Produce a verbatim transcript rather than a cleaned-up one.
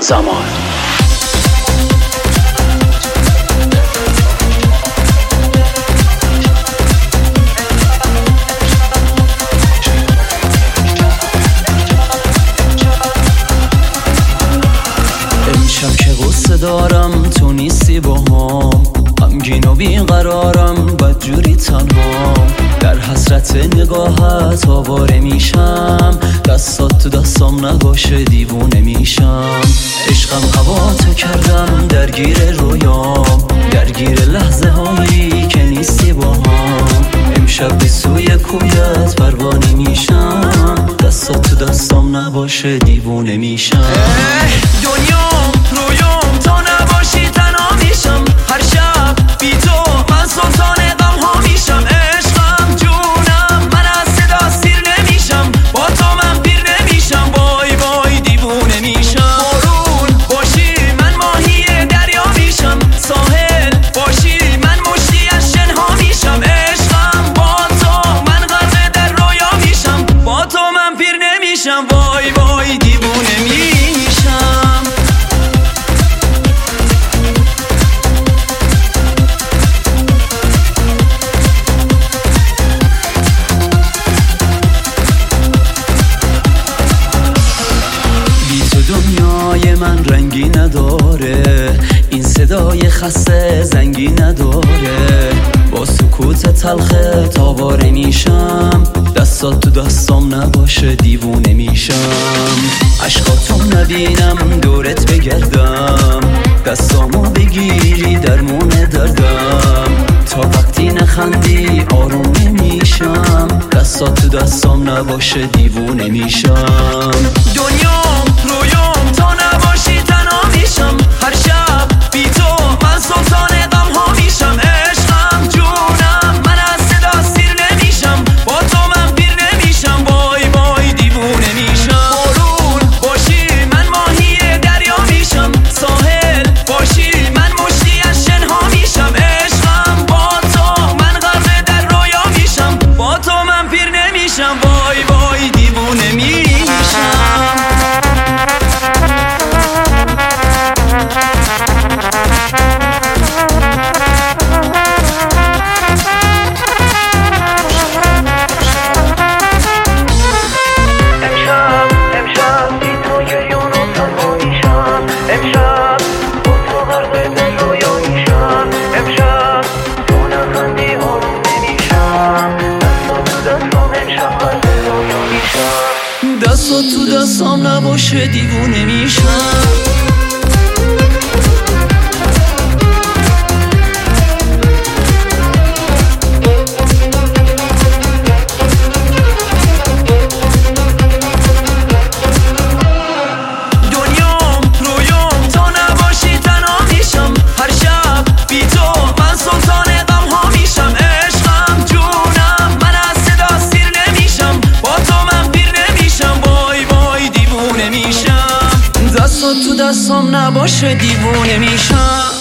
زمان. امشب که غصه دارم تو نیستی با هم، غمگین و بیقرارم بدجوری تنها، در حسرت نگاهت آواره میشم، دستات تو دستام نباشه دیوونه میشم. عشقم هوا تو کردم درگیر رویام، درگیر لحظه هایی که نیستی با هم. امشب به سوی کویت پروانه میشم، دستات تو دستام نباشه دیوونه میشم. دنیام رویام تا نباشی تنها میشم، هر شب بی تو من سلطان غم ها میشم. عشقم جونم من از صدا سیر نمیشم، با تو من پیر نمیشم، وای وای دیوونه میشم. بارون باشی من ماهی دریا میشم، ساحل باشی من مشتی از شنها میشم. عشقم با تو من غرق در رویا میشم، با تو من پیر نمیشم، وای وای دیوونه میشم. دنیای من رنگی نداره، این صدای خسته زنگی نداره، با سکوت تلخت آواره میشم، دستات تو دستام نباشه دیوونه میشم. عشقاتو نبینم دورت بگردم، دستامو بگیری درمون دردم، تا وقتی نخندی آروم نمیشم، دستات تو دستام نباشه دیوونه میشم. دنیام رویام تا نباشی تنها میشم، هر شب بی تو من سلطان غم ها میشم. عشقم جونم من از صدا سیر نمیشم، با تو من پیر نمیشم، وای وای دیوونه میشم. بارون باشی من ماهی دریا میشم، ساحل باشی من مشتی از شنها میشم. عشقم با تو من غرق در رویا میشم، با تو من پیر نمیشم، وای وای دیوونه میشم. دستات تو دستام نباشه دیوونه میشم. دستات تو دستام نباشه دیوونه میشم.